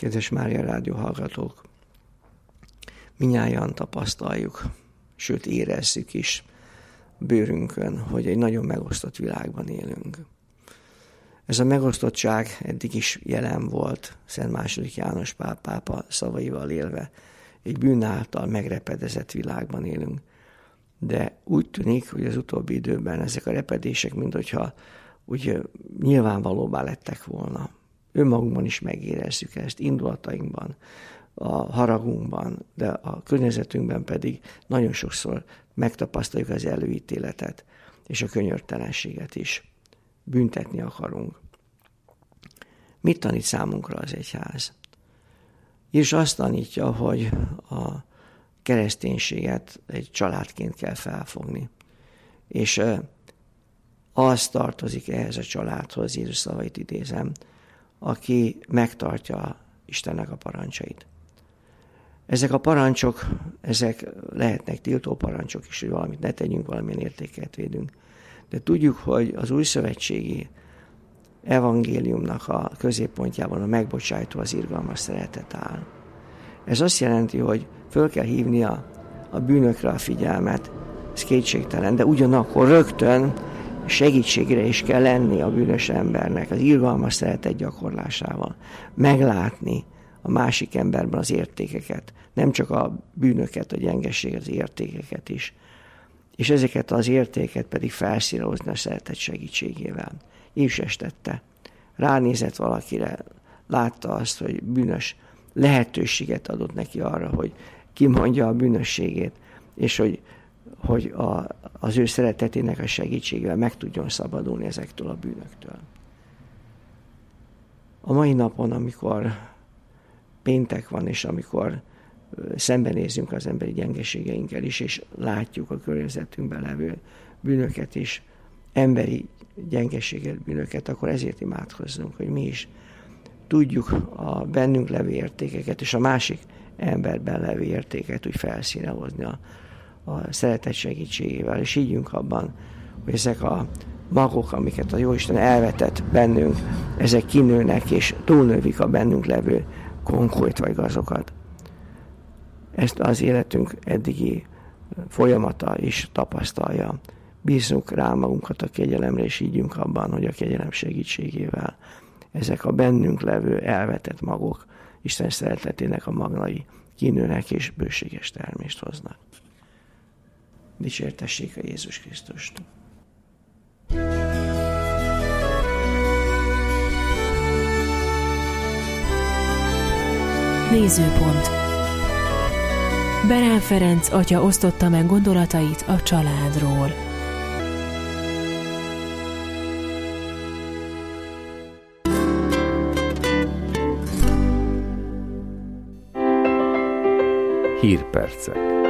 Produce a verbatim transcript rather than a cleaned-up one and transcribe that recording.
Kedves Mária Rádió hallgatók, mindnyájan tapasztaljuk, sőt érezzük is bőrünkön, hogy egy nagyon megosztott világban élünk. Ez a megosztottság eddig is jelen volt, Szent második János Pál pápa szavaival élve. Egy bűn által megrepedezett világban élünk. De úgy tűnik, hogy az utóbbi időben ezek a repedések, minthogyha úgy nyilvánvalóbbá lettek volna. Önmagunkban is megérezzük ezt, indulatainkban, a haragunkban, de a környezetünkben pedig nagyon sokszor megtapasztaljuk az előítéletet és a könyörtelenséget is. Büntetni akarunk. Mit tanít számunkra az egyház? És azt tanítja, hogy a kereszténységet egy családként kell felfogni. És az tartozik ehhez a családhoz, Jézus szavait idézem, aki megtartja Istennek a parancsait. Ezek a parancsok, ezek lehetnek tiltó parancsok is, hogy valamit ne tegyünk, valamilyen értéket védünk. De tudjuk, hogy az újszövetségi evangéliumnak a középpontjában a megbocsájtó, az irgalmas szeretet áll. Ez azt jelenti, hogy föl kell hívni a, a bűnökre a figyelmet, ez kétségtelen, de ugyanakkor rögtön segítségre is kell lenni a bűnös embernek az irgalmas szeretet gyakorlásával. Meglátni a másik emberben az értékeket, nem csak a bűnöket, a gyengeséget, az értékeket is. És ezeket az értéket pedig felszírozni a szeretet segítségével. Jézus ezt tette. Ránézett valakire, látta azt, hogy bűnös, lehetőséget adott neki arra, hogy kimondja a bűnösségét, és hogy, hogy a, az ő szeretetének a segítségével meg tudjon szabadulni ezektől a bűnöktől. A mai napon, amikor péntek van, és amikor szembenézünk az emberi gyengeségeinkkel is, és látjuk a környezetünkben levő bűnöket is, emberi gyengeséget, bűnöket, akkor ezért imádkozzunk, hogy mi is tudjuk a bennünk levő értékeket, és a másik emberben levő értéket úgy felszíne hozni a, a szeretet segítségével, és higgyünk abban, hogy ezek a magok, amiket a Jóisten elvetett bennünk, ezek kinőnek, és túlnövik a bennünk levő konkolyt vagy gazokat. Ezt az életünk eddigi folyamata is tapasztalja. Bízzunk rá magunkat a kegyelemre, és higgyünk abban, hogy a kegyelem segítségével ezek a bennünk levő elvetett magok Isten szeretetének a magnai kinőnek és bőséges termést hoznak. Dicsértessék a Jézus Krisztust! Nézőpont. Berán Ferenc atya osztotta meg gondolatait a családról. Hírpercek.